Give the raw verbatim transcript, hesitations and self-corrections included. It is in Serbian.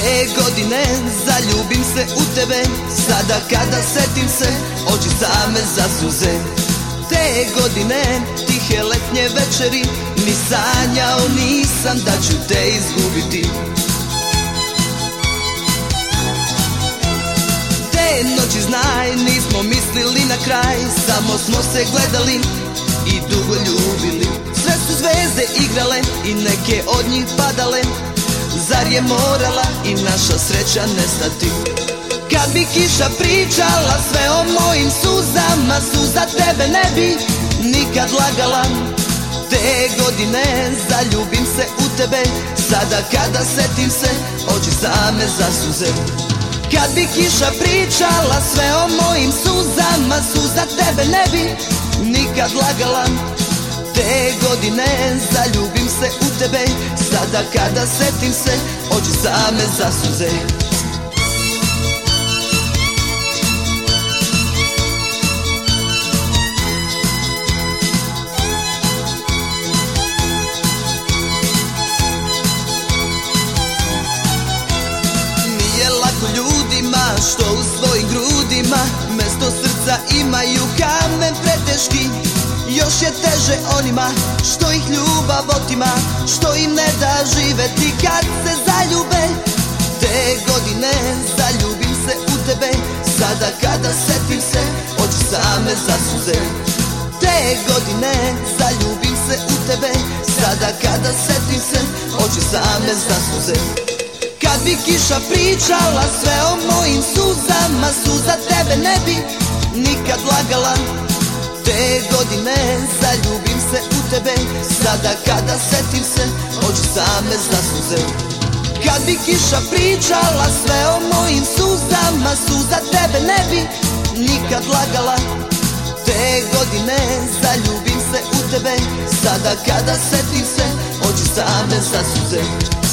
Te godine zaljubim se u tebe, sada kada setim se, oči same zasuze. Te godine, tihe letnje večeri, ni sanjao nisam da ću te izgubiti. Te noći znaj, nismo mislili na kraj, samo smo se gledali i dugo ljubili. Sve su zvezde igrale i neke od njih padale, zar je morala i naša sreća nestati? Kad bi kiša pričala sve o mojim suzama, suza tebe ne bi nikad lagala. Te godine zaljubim se u tebe, sada kada setim se, oči same zasuze. Kad bi kiša pričala sve o mojim suzama, suza tebe ne bi nikad lagala. Te godine zaljubim se u tebe, sada kada setim se, oči same zasuze. Nije lako ljudima što u svojim grudima mesto srca imaju kamen preteški. Još je teže onima što ih ljubav otima, što im ne da živeti kad se zaljube. Te godine zaljubim se u tebe, sada kada setim se, oči same zasuze. Te godine zaljubim se u tebe, sada kada setim se, oči same zasuze. Kad bi kiša pričala sve o mojim suzama, suza tebe ne bi nikad lagala. Te godine zaljubim se u tebe, sada kada setim se, oči same zasuze. Kad bi kiša pričala sve o mojim suzama, suza tebe ne bi nikad lagala. Te godine zaljubim se u tebe, sada kada setim se, oči same zasuze.